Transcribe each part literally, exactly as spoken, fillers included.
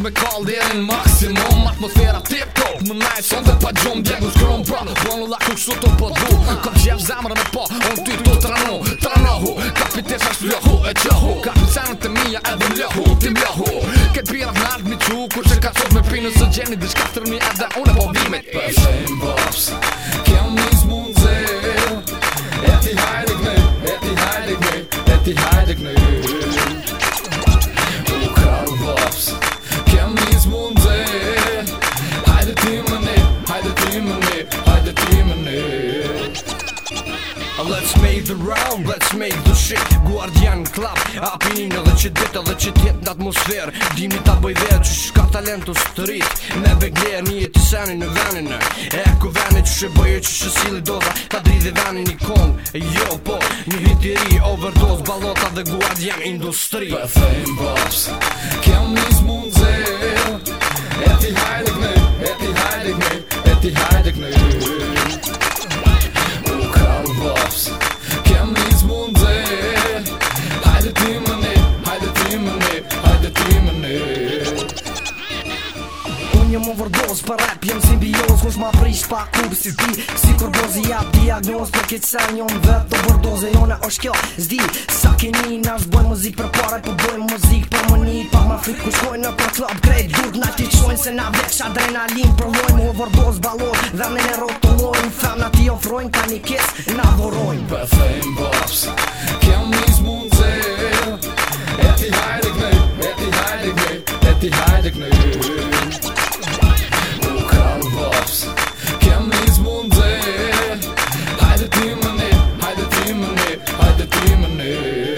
me kall deri në maksimum. Atmosfera tip-top, më nice, on dhe pa gjum. Djegu shkron pra, bonu la ku kështu të po du. Kom qef zemrë me po, on ty tu tranu, tranohu. Kapitesh ashtë lëhu e qëhu. Kapitanët e mija edhe mlëhu, ti mlëhu. Këtë pira fnalt mi qu, kur që ka sot me pinu së gjeni. Dhe shkatër mi edhe une po vimit. Për shame bops, kem nis mund zër. E ti hajde gnë, e ti hajde gnë, e ti hajde gnë. U kall bops, kem nis mund zër. Hajde ti më ne, hajde ti më ne, hajde ti më ne. Let's make the round, let's make the shit. Guardian Club, apinin edhe që dit edhe që tjet në atmosfer. Dimi ta bëj vetë që shka talentus të rrit. Me begler një jeti seni në venin. E ku venit që shë bëje që shë sili doza. Ta dridhe venin i kong, jo po. Një hit i ri, overdose, balota dhe Guardian Industri. Për fame bops, kem nis mund zër. E ti hajde gnë, e ti hajde gnë, e ti hajde gnë. Kem nis mund zër. Hajde ti më ne, hajde ti më ne, hajde ti më ne. Unë jëm overdose për rap, jëm simbios. Kush ma prish pa kub si ti. Si kur bozi jap diagnoz për këtë sen jom vet overdose. Jone është kjo, zdi, sa keni nash boj muzik për pare. Po boj muzik për mëni, pak ma frit ku shkojnë në për klub. Krejt dur na ti qojnë se na vesh adrenalin. Provojmë overdose balon, dhe në në rotulojnë. Femna ti ofrojnë, ka një kes, na vorojnë. Për fame bops, kem nis mund zër. E ti hajde gnë, e ti hajde gnë, e ti hajde gnë. U kall bops, kem nis mund zër. Hajde ti më ne, hajde ti më ne, hajde ti më ne.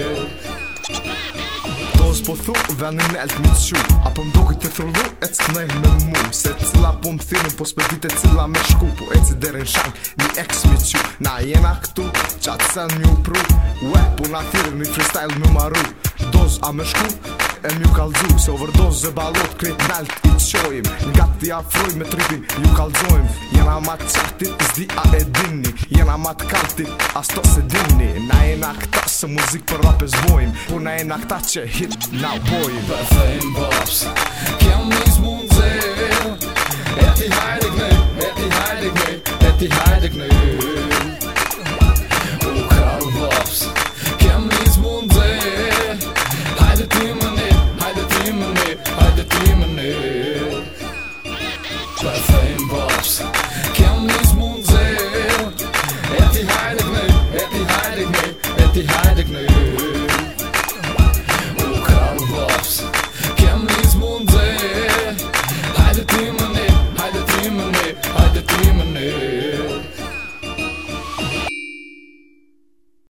Dos po thu, venin e alt mi t'shu. Apo m'do këtë të thullu, e c'knej me mu. Se cila po m'thirën, po s'pedit e cila me shku. Po e ci derin shank, një ex mi t'shu. Na jena këtu, qatë sen m'ju pru. Ue, po na thirën, një freestyle m'ju maru. Dos a me shku, e m'ju kalzu. Se overdose zë balot, krejt nalt i t'qojim. Nga t'i afroj me tripin, ju kalzojim. Jena ma t'qartit, zdi a e dinni. Jena ma t'kaltit, as to se dinni. Na jena këta se muzik për rap e zbojim. Po na jena këta që hit na bojim. Për fame bops, kem